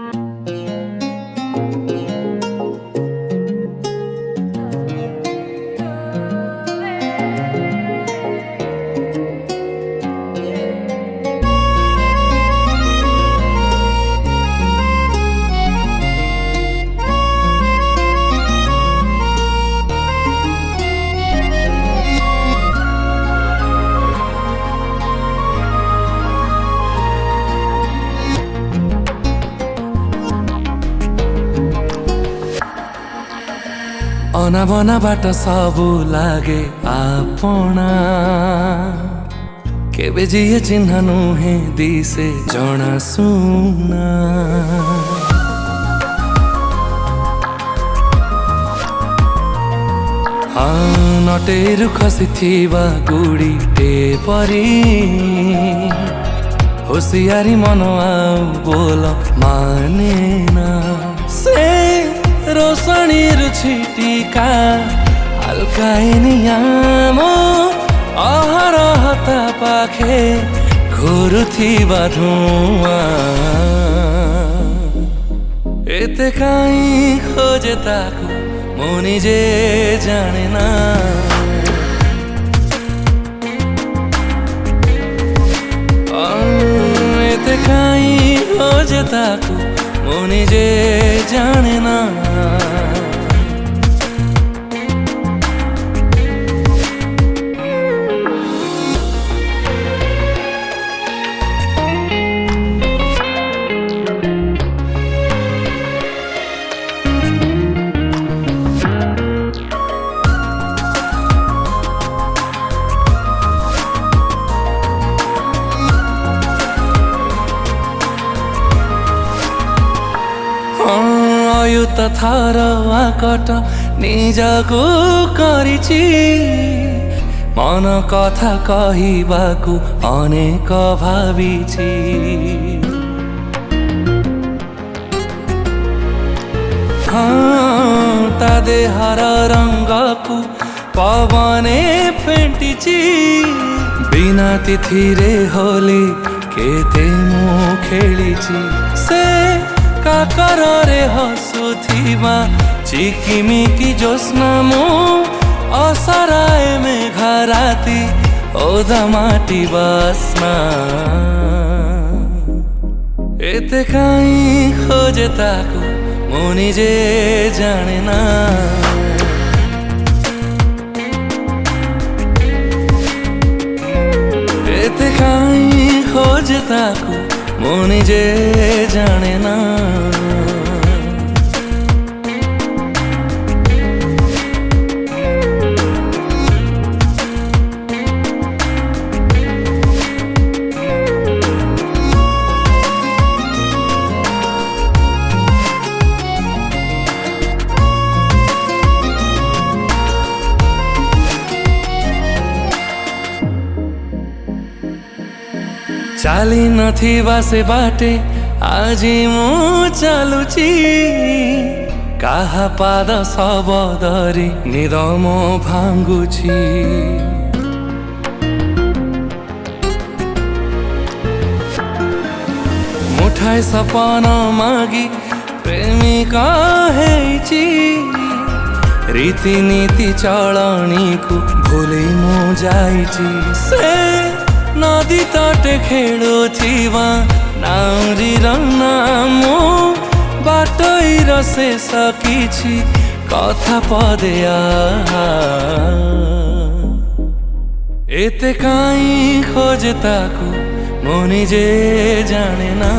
अनाबनाबाट सबु लागे आपणा केबे जिए चिन्ह नुहे दिसे जणा सुना नटेरु खसिथिबा गुडीटे परी होशियारी मन आउ बोल मानेना से रोशनी छिटिका हल्काइनियामो अहरहता पाखे घुरुथिबा धुआ एते काई खोजे ताकु मु निजे जानेना एते काई खोजे ताकु मु निजे जानेना थर आकट निजको करिछि मन कथा कहिबाकु अनेक भाबिछि ता देहर रंगकु पवने फेंटिछि बिना तिथिरे होली केते मु खेलिछि से काकर रे हसुथिबा चिकिमिकी जोस्ना मो असराए में घराती ओदा माटी बासना एते काई खोजे ताकु मु निजे जानेना एते काई खोजे ताकु मु निजे जानेना चाली नथिबा से बाटे आजी मु चालुची काहा पाद सब धरी निदम भांगुची मुठाए सपना मागी प्रेमिका हेची रीतिनीति चलनी को भूली मु जाइची से नदी तटे खेलुथिबा नाउरी रंगनामो बाटोइर शेष किछि कथा पदे एते काई खोजे ताकु मु निजे जानेना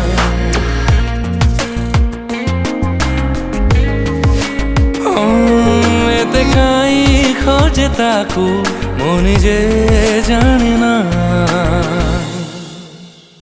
एते काई खोजे ताकु मु निजे जानेना।